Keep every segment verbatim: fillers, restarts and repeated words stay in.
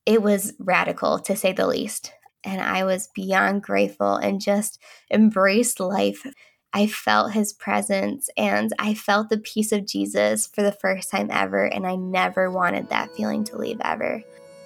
it was radical, to say the least. And I was beyond grateful and just embraced life. I felt his presence and I felt the peace of Jesus for the first time ever, and I never wanted that feeling to leave ever.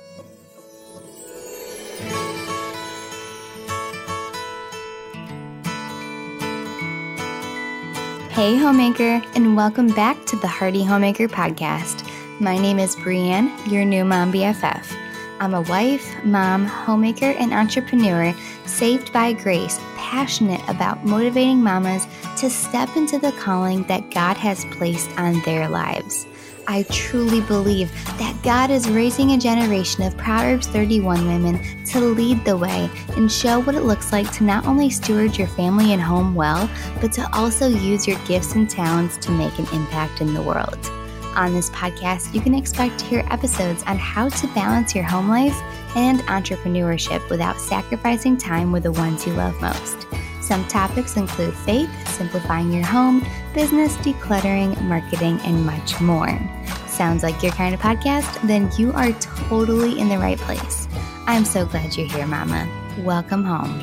Hey Homemaker, and welcome back to the Hearty Homemaker Podcast. My name is Brianne, your new mom B F F. I'm a wife, mom, homemaker, and entrepreneur saved by grace, passionate about motivating mamas to step into the calling that God has placed on their lives. I truly believe that God is raising a generation of Proverbs thirty-one women to lead the way and show what it looks like to not only steward your family and home well, but to also use your gifts and talents to make an impact in the world. On this podcast, you can expect to hear episodes on how to balance your home life and entrepreneurship without sacrificing time with the ones you love most. Some topics include faith, simplifying your home, business, decluttering, marketing, and much more. Sounds like your kind of podcast? Then you are totally in the right place. I'm so glad you're here, Mama. Welcome home.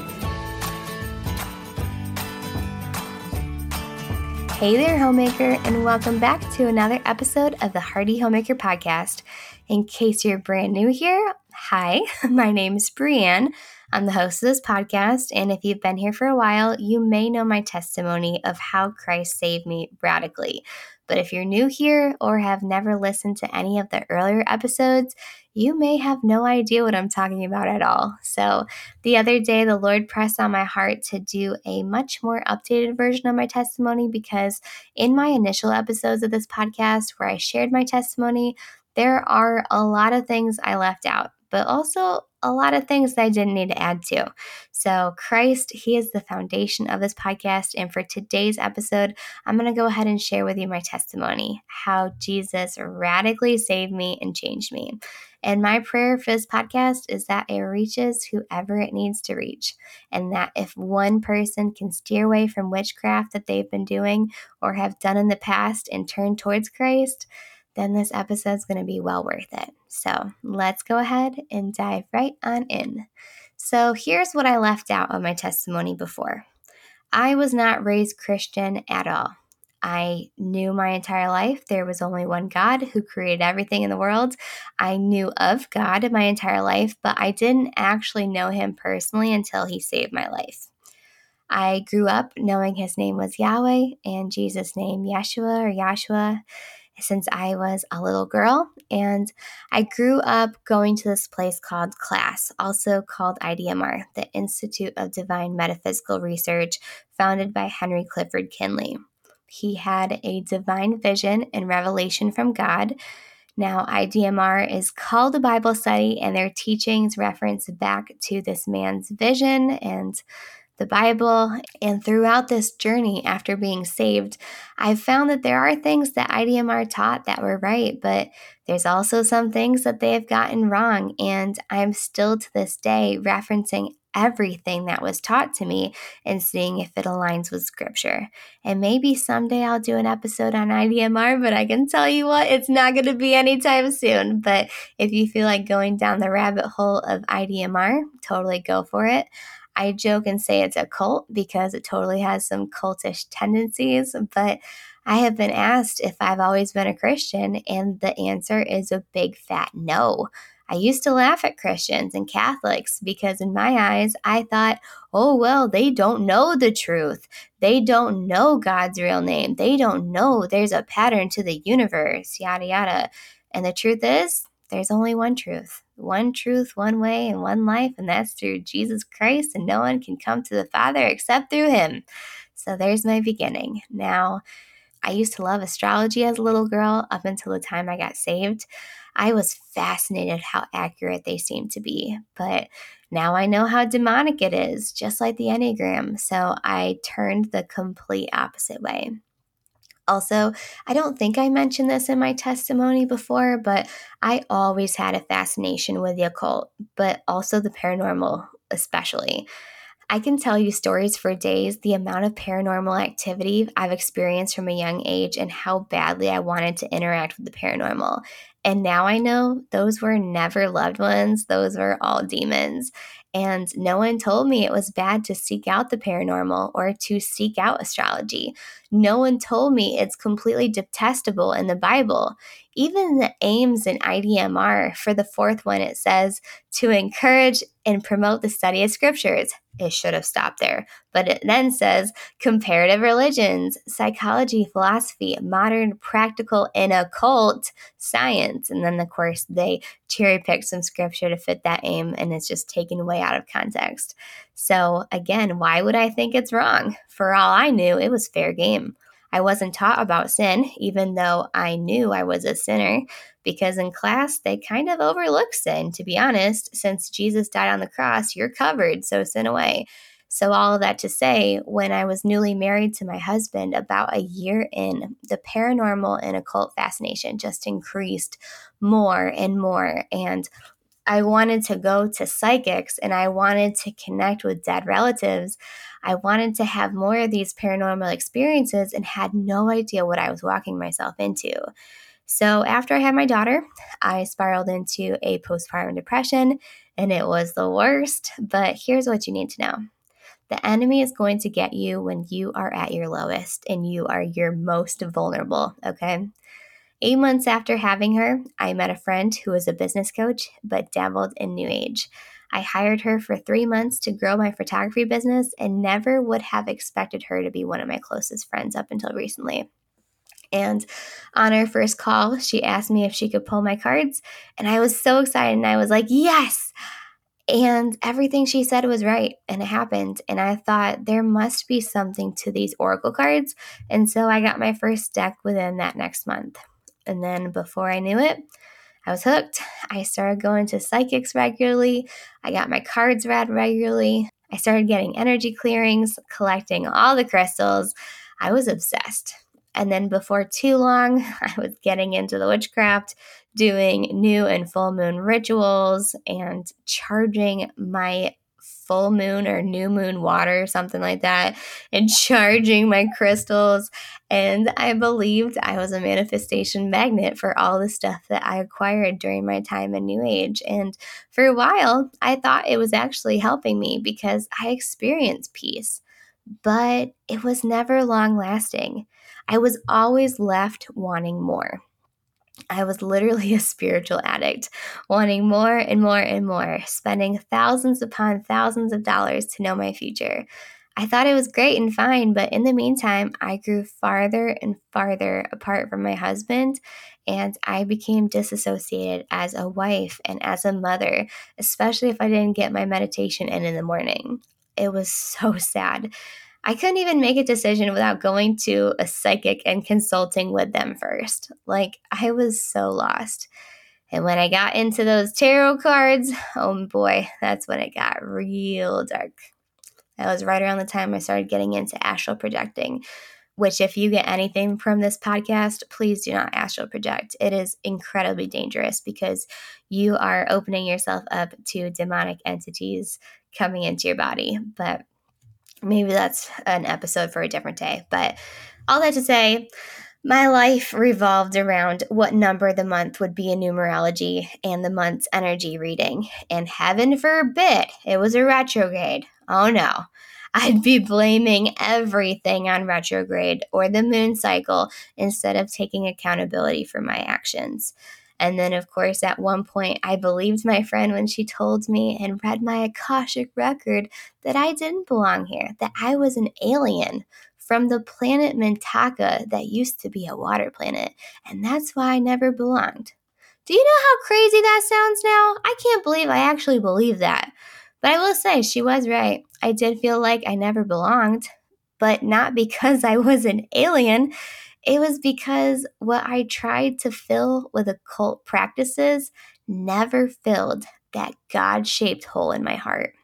Hey there, Homemaker, and welcome back to another episode of the Hearty Homemaker Podcast. In case you're brand new here, hi, my name is Brianne. I'm the host of this podcast, and if you've been here for a while, you may know my testimony of how Christ saved me radically. But if you're new here or have never listened to any of the earlier episodes, you may have no idea what I'm talking about at all. So the other day, the Lord pressed on my heart to do a much more updated version of my testimony because in my initial episodes of this podcast where I shared my testimony, there are a lot of things I left out, but also a lot of things that I didn't need to add to. So Christ, He is the foundation of this podcast. And for today's episode, I'm going to go ahead and share with you my testimony, how Jesus radically saved me and changed me. And my prayer for this podcast is that it reaches whoever it needs to reach. And that if one person can steer away from witchcraft that they've been doing or have done in the past and turn towards Christ, then this episode is going to be well worth it. So let's go ahead and dive right on in. So here's what I left out of my testimony before. I was not raised Christian at all. I knew my entire life there was only one God who created everything in the world. I knew of God my entire life, but I didn't actually know Him personally until He saved my life. I grew up knowing His name was Yahweh and Jesus' name Yeshua or Yahshua since I was a little girl. And I grew up going to this place called CLAS, also called I D M R, the Institute of Divine Metaphysical Research, founded by Henry Clifford Kinley. He had a divine vision and revelation from God. Now, I D M R is called a Bible study, and their teachings reference back to this man's vision and the Bible. And throughout this journey after being saved, I've found that there are things that I D M R taught that were right, but there's also some things that they have gotten wrong. And I'm still to this day referencing everything that was taught to me and seeing if it aligns with Scripture. And maybe someday I'll do an episode on I D M R, but I can tell you what, it's not going to be anytime soon. But if you feel like going down the rabbit hole of I D M R, totally go for it. I joke and say it's a cult because it totally has some cultish tendencies, but I have been asked if I've always been a Christian, and the answer is a big fat no. I used to laugh at Christians and Catholics because in my eyes, I thought, oh, well, they don't know the truth. They don't know God's real name. They don't know there's a pattern to the universe, yada, yada. And the truth is, there's only one truth. One truth, one way, and one life, and that's through Jesus Christ, and no one can come to the Father except through Him. So there's my beginning. Now, I used to love astrology as a little girl up until the time I got saved. I was fascinated how accurate they seemed to be, but now I know how demonic it is, just like the Enneagram, so I turned the complete opposite way. Also, I don't think I mentioned this in my testimony before, but I always had a fascination with the occult, but also the paranormal especially. I can tell you stories for days, the amount of paranormal activity I've experienced from a young age and how badly I wanted to interact with the paranormal. And now I know those were never loved ones, those were all demons. And no one told me it was bad to seek out the paranormal or to seek out astrology. No one told me it's completely detestable in the Bible. Even the aims in I D M R, for the fourth one, it says to encourage and promote the study of scriptures. It should have stopped there. But it then says comparative religions, psychology, philosophy, modern, practical, and occult science. And then, of course, they cherry pick some scripture to fit that aim, and it's just taken way out of context. So again, why would I think it's wrong? For all I knew, it was fair game. I wasn't taught about sin, even though I knew I was a sinner, because in class, they kind of overlook sin, to be honest. Since Jesus died on the cross, you're covered, so sin away. So all of that to say, when I was newly married to my husband, about a year in, the paranormal and occult fascination just increased more and more. And I wanted to go to psychics and I wanted to connect with dead relatives. I wanted to have more of these paranormal experiences and had no idea what I was walking myself into. So after I had my daughter, I spiraled into a postpartum depression and it was the worst. But here's what you need to know. The enemy is going to get you when you are at your lowest and you are your most vulnerable, okay? Eight months after having her, I met a friend who was a business coach but dabbled in New Age. I hired her for three months to grow my photography business and never would have expected her to be one of my closest friends up until recently. And on our first call, she asked me if she could pull my cards, and I was so excited, and I was like, yes! And everything she said was right, and it happened. And I thought there must be something to these oracle cards, and so I got my first deck within that next month. And then before I knew it, I was hooked. I started going to psychics regularly. I got my cards read regularly. I started getting energy clearings, collecting all the crystals. I was obsessed. And then before too long, I was getting into the witchcraft, doing new and full moon rituals, and charging my full moon or new moon water, something like that, and charging my crystals. And I believed I was a manifestation magnet for all the stuff that I acquired during my time in New Age. And for a while, I thought it was actually helping me because I experienced peace, but it was never long lasting. I was always left wanting more. I was literally a spiritual addict, wanting more and more and more, spending thousands upon thousands of dollars to know my future. I thought it was great and fine, but in the meantime, I grew farther and farther apart from my husband, and I became disassociated as a wife and as a mother, especially if I didn't get my meditation in in the morning. It was so sad. I couldn't even make a decision without going to a psychic and consulting with them first. Like, I was so lost. And when I got into those tarot cards, oh boy, that's when it got real dark. That was right around the time I started getting into astral projecting, which if you get anything from this podcast, please do not astral project. It is incredibly dangerous because you are opening yourself up to demonic entities coming into your body. But maybe that's an episode for a different day. But all that to say, my life revolved around what number the month would be in numerology and the month's energy reading. And heaven forbid it was a retrograde. Oh no. I'd be blaming everything on retrograde or the moon cycle instead of taking accountability for my actions. And then, of course, at one point, I believed my friend when she told me and read my Akashic record that I didn't belong here, that I was an alien from the planet Mintaka that used to be a water planet, and that's why I never belonged. Do you know how crazy that sounds now? I can't believe I actually believe that. But I will say, she was right. I did feel like I never belonged, but not because I was an alien. It was because what I tried to fill with occult practices never filled that God-shaped hole in my heart.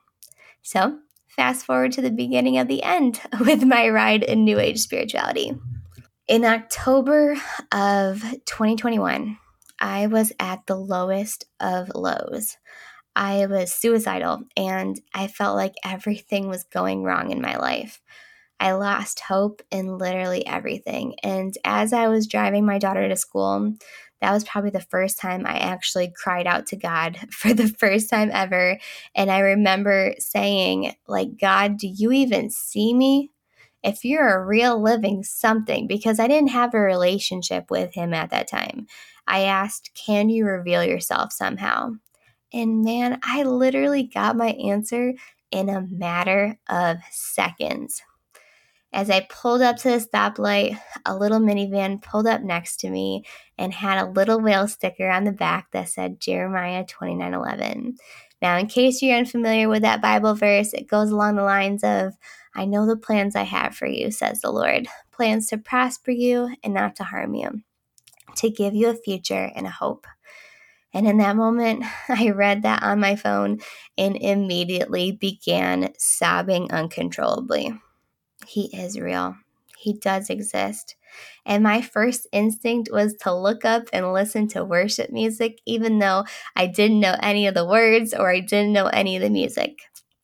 So, fast forward to the beginning of the end with my ride in New Age spirituality. In October of twenty twenty-one, I was at the lowest of lows. I was suicidal, and I felt like everything was going wrong in my life. I lost hope in literally everything. And as I was driving my daughter to school, that was probably the first time I actually cried out to God for the first time ever. And I remember saying, like, God, do you even see me? If you're a real living something, because I didn't have a relationship with him at that time, I asked, can you reveal yourself somehow? And man, I literally got my answer in a matter of seconds. As I pulled up to the stoplight, a little minivan pulled up next to me and had a little whale sticker on the back that said Jeremiah twenty-nine eleven. Now, in case you're unfamiliar with that Bible verse, it goes along the lines of, I know the plans I have for you, says the Lord, plans to prosper you and not to harm you, to give you a future and a hope. And in that moment, I read that on my phone and immediately began sobbing uncontrollably. He is real. He does exist. And my first instinct was to look up and listen to worship music, even though I didn't know any of the words or I didn't know any of the music.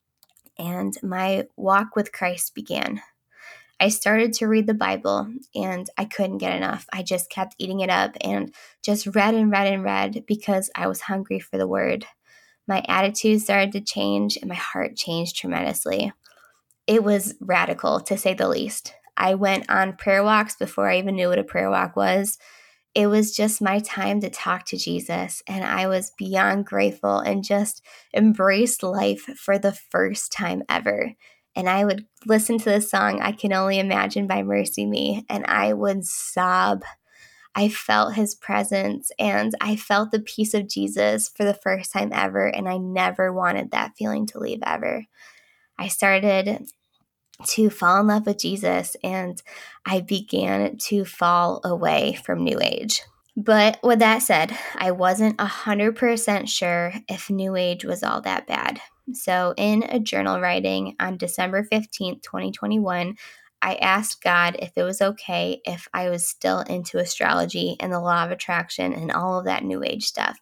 And my walk with Christ began. I started to read the Bible and I couldn't get enough. I just kept eating it up and just read and read and read because I was hungry for the word. My attitude started to change and my heart changed tremendously. It was radical, to say the least. I went on prayer walks before I even knew what a prayer walk was. It was just my time to talk to Jesus, and I was beyond grateful and just embraced life for the first time ever. And I would listen to the song, I Can Only Imagine by Mercy Me, and I would sob. I felt his presence, and I felt the peace of Jesus for the first time ever, and I never wanted that feeling to leave ever. I started to fall in love with Jesus, and I began to fall away from New Age. But with that said, I wasn't one hundred percent sure if New Age was all that bad. So in a journal writing on December fifteenth, twenty twenty-one, I asked God if it was okay if I was still into astrology and the law of attraction and all of that New Age stuff.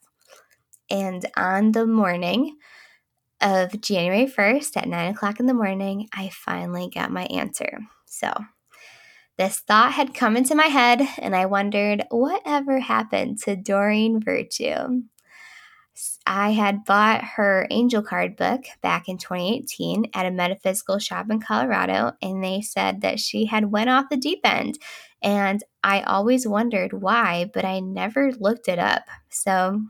And on the morning of January first at nine o'clock in the morning, I finally got my answer. So this thought had come into my head, and I wondered, whatever happened to Doreen Virtue? I had bought her angel card book back in twenty eighteen at a metaphysical shop in Colorado, and they said that she had went off the deep end. And I always wondered why, but I never looked it up. So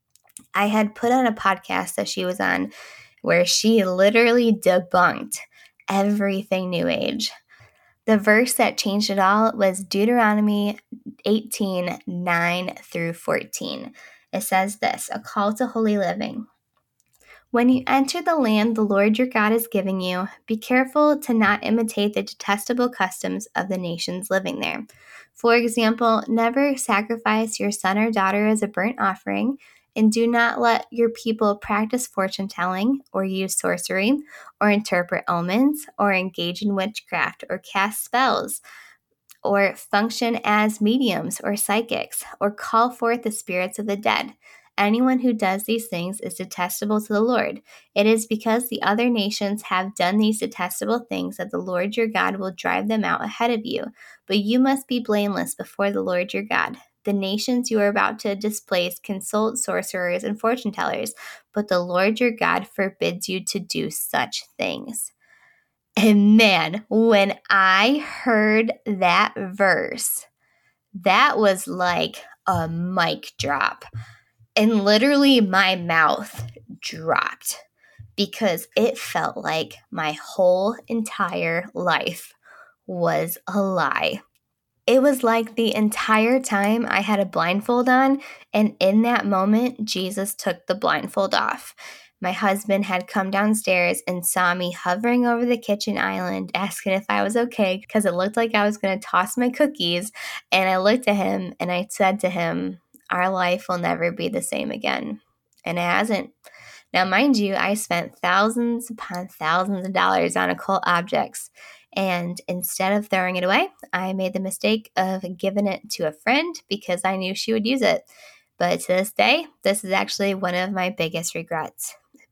I had put on a podcast that she was on where she literally debunked everything New Age. The verse that changed it all was Deuteronomy eighteen, nine through fourteen. It says this, a call to holy living. When you enter the land the Lord your God is giving you, be careful to not imitate the detestable customs of the nations living there. For example, never sacrifice your son or daughter as a burnt offering, and do not let your people practice fortune telling, or use sorcery, or interpret omens, or engage in witchcraft, or cast spells, or function as mediums or psychics, or call forth the spirits of the dead. Anyone who does these things is detestable to the Lord. It is because the other nations have done these detestable things that the Lord your God will drive them out ahead of you. But you must be blameless before the Lord your God. The nations you are about to displace consult sorcerers and fortune tellers, but the Lord your God forbids you to do such things. And man, when I heard that verse, that was like a mic drop. And literally my mouth dropped because it felt like my whole entire life was a lie. It was like the entire time I had a blindfold on, and in that moment, Jesus took the blindfold off. My husband had come downstairs and saw me hovering over the kitchen island, asking if I was okay because it looked like I was going to toss my cookies. And I looked at him and I said to him, our life will never be the same again. And it hasn't. Now, mind you, I spent thousands upon thousands of dollars on occult objects. And instead of throwing it away, I made the mistake of giving it to a friend because I knew she would use it. But to this day, this is actually one of my biggest regrets.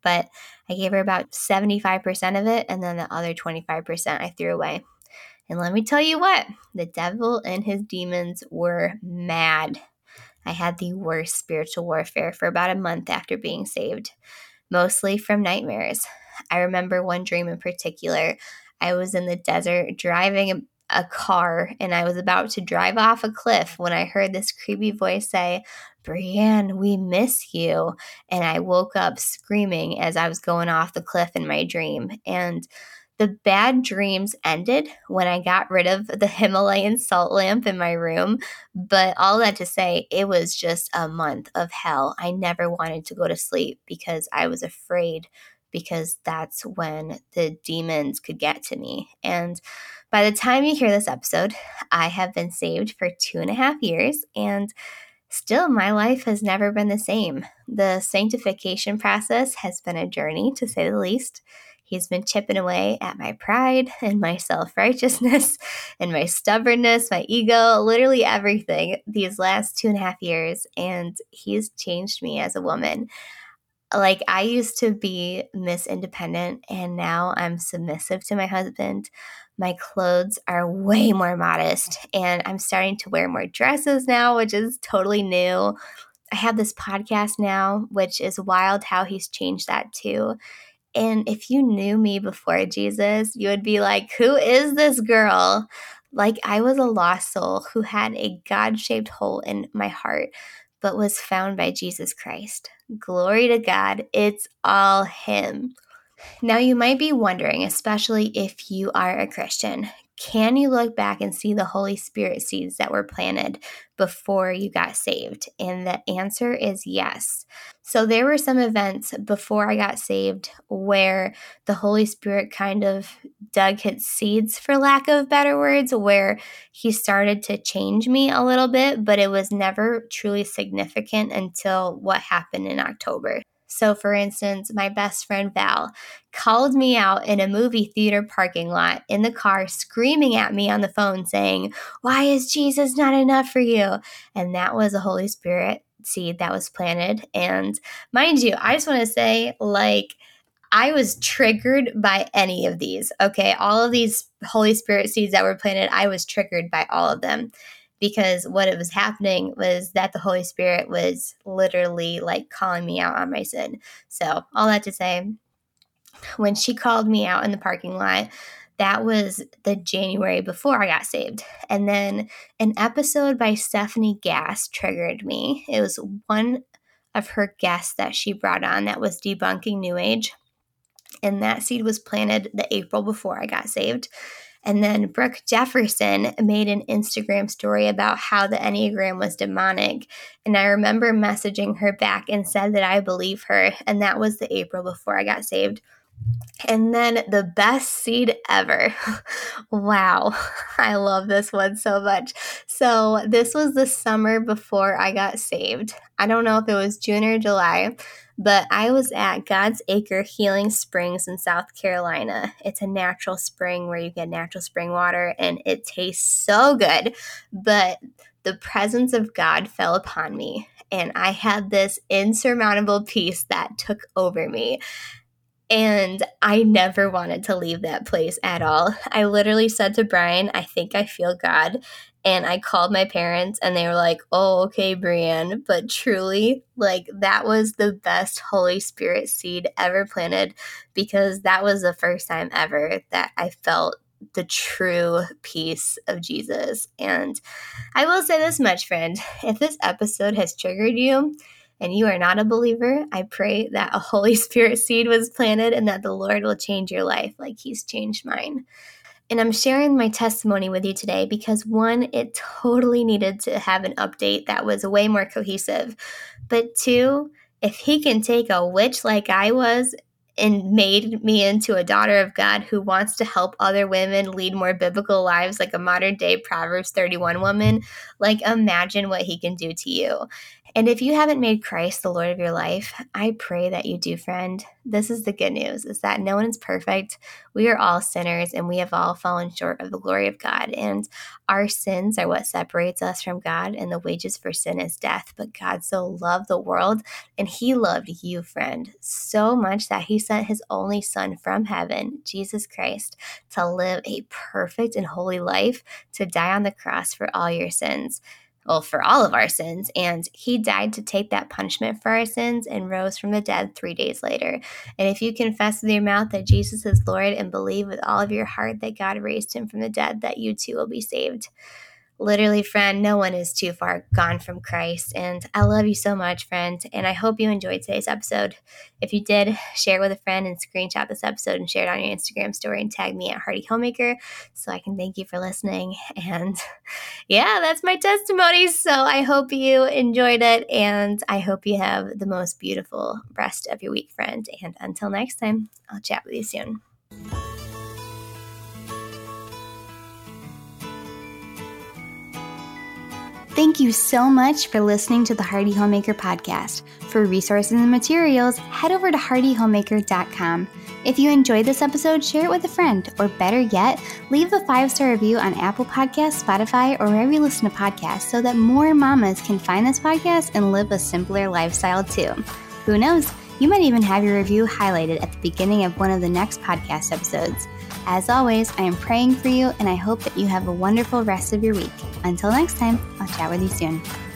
but I gave her about seventy-five percent of it, and then the other twenty-five percent I threw away. And let me tell you what, the devil and his demons were mad. I had the worst spiritual warfare for about a month after being saved, mostly from nightmares. I remember one dream in particular. I was in the desert driving a, a car, and I was about to drive off a cliff when I heard this creepy voice say, "Brianne, we miss you." And I woke up screaming as I was going off the cliff in my dream. And the bad dreams ended when I got rid of the Himalayan salt lamp in my room. But all that to say, it was just a month of hell. I never wanted to go to sleep because I was afraid, because that's when the demons could get to me. And by the time you hear this episode, I have been saved for two and a half years, and still my life has never been the same. The sanctification process has been a journey, to say the least. He's been chipping away at my pride and my self-righteousness and my stubbornness, my ego, literally everything these last two and a half years. And he's changed me as a woman. Like, I used to be Miss Independent, and now I'm submissive to my husband. My clothes are way more modest, and I'm starting to wear more dresses now, which is totally new. I have this podcast now, which is wild how he's changed that too. And if you knew me before Jesus, you would be like, who is this girl? Like, I was a lost soul who had a God-shaped hole in my heart, but was found by Jesus Christ. Glory to God. It's all him. Now, you might be wondering, especially if you are a Christian, can you look back and see the Holy Spirit seeds that were planted before you got saved? And the answer is yes. So there were some events before I got saved where the Holy Spirit kind of dug his seeds, for lack of better words, where he started to change me a little bit, but it was never truly significant until what happened in October. So, for instance, my best friend Val called me out in a movie theater parking lot in the car, screaming at me on the phone saying, "Why is Jesus not enough for you?" And that was a Holy Spirit seed that was planted. And mind you, I just want to say, like, I was triggered by any of these. Okay, all of these Holy Spirit seeds that were planted, I was triggered by all of them. Because what it was happening was that the Holy Spirit was literally like calling me out on my sin. So all that to say, when she called me out in the parking lot, that was the January before I got saved. And then an episode by Stephanie Gass triggered me. It was one of her guests that she brought on that was debunking New Age. And that seed was planted the April before I got saved. And then Brooke Jefferson made an Instagram story about how the Enneagram was demonic. And I remember messaging her back and said that I believe her. And that was the April before I got saved. And then the best seed ever. Wow. I love this one so much. So this was the summer before I got saved. I don't know if it was June or July, but I was at God's Acre Healing Springs in South Carolina. It's a natural spring where you get natural spring water, and it tastes so good. But the presence of God fell upon me, and I had this insurmountable peace that took over me. And I never wanted to leave that place at all. I literally said to Brian, "I think I feel God." And I called my parents, and they were like, "Oh, okay, Brianne." But truly, like, that was the best Holy Spirit seed ever planted, because that was the first time ever that I felt the true peace of Jesus. And I will say this much, friend. If this episode has triggered you, and you are not a believer, I pray that a Holy Spirit seed was planted and that the Lord will change your life like he's changed mine. And I'm sharing my testimony with you today because, one, it totally needed to have an update that was way more cohesive. But two, if he can take a witch like I was and made me into a daughter of God who wants to help other women lead more biblical lives, like a modern day Proverbs thirty-one woman, like, imagine what he can do to you. And if you haven't made Christ the Lord of your life, I pray that you do, friend. This is the good news, is that no one is perfect. We are all sinners, and we have all fallen short of the glory of God. And our sins are what separates us from God, and the wages for sin is death. But God so loved the world, and he loved you, friend, so much that he sent his only Son from heaven, Jesus Christ, to live a perfect and holy life, to die on the cross for all your sins. Well, for all of our sins, and he died to take that punishment for our sins and rose from the dead three days later. And if you confess with your mouth that Jesus is Lord and believe with all of your heart that God raised him from the dead, that you too will be saved. Literally, friend, no one is too far gone from Christ. And I love you so much, friend. And I hope you enjoyed today's episode. If you did, share it with a friend and screenshot this episode and share it on your Instagram story and tag me at Hardy Homemaker so I can thank you for listening. And yeah, that's my testimony. So I hope you enjoyed it. And I hope you have the most beautiful rest of your week, friend. And until next time, I'll chat with you soon. Thank you so much for listening to the Hardy Homemaker podcast. For resources and materials, head over to hardy homemaker dot com. If you enjoyed this episode, share it with a friend, or better yet, leave a five-star review on Apple Podcasts, Spotify, or wherever you listen to podcasts so that more mamas can find this podcast and live a simpler lifestyle too. Who knows? You might even have your review highlighted at the beginning of one of the next podcast episodes. As always, I am praying for you, and I hope that you have a wonderful rest of your week. Until next time, I'll chat with you soon.